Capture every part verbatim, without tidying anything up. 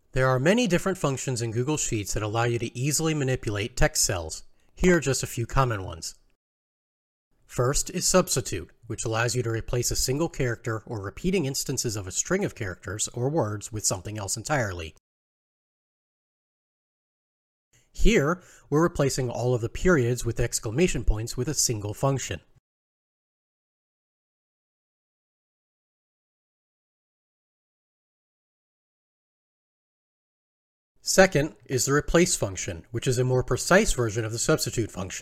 There are many different functions in Google Sheets that allow you to easily manipulate text cells. Here are just a few common ones. First is substitute, which allows you to replace a single character or repeating instances of a string of characters or words with something else entirely. Here, we're replacing all of the periods with exclamation points with a single function. Second is the replace function, which is a more precise version of the substitute function.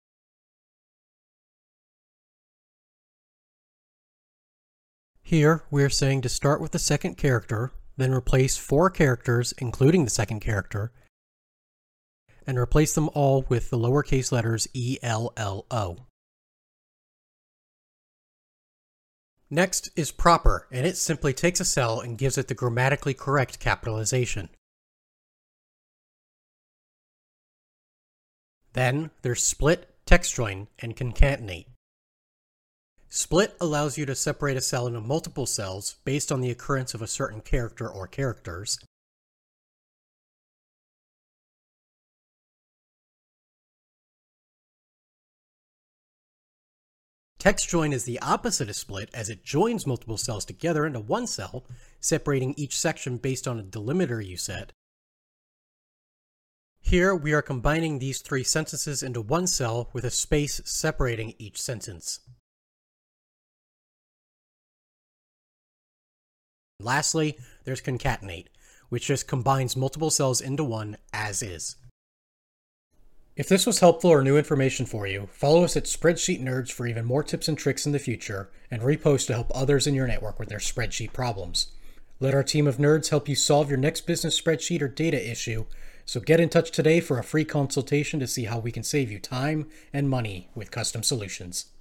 Here, we are saying to start with the second character, then replace four characters, including the second character, and replace them all with the lowercase letters E L L O. Next is proper, and it simply takes a cell and gives it the grammatically correct capitalization. Then there's split, text join, and concatenate. Split allows you to separate a cell into multiple cells based on the occurrence of a certain character or characters. Text join is the opposite of split, as it joins multiple cells together into one cell, separating each section based on a delimiter you set. Here, we are combining these three sentences into one cell with a space separating each sentence. Lastly, there's concatenate, which just combines multiple cells into one as is. If this was helpful or new information for you, follow us at Spreadsheet Nerds for even more tips and tricks in the future, and repost to help others in your network with their spreadsheet problems. Let our team of nerds help you solve your next business spreadsheet or data issue, so get in touch today for a free consultation to see how we can save you time and money with custom solutions.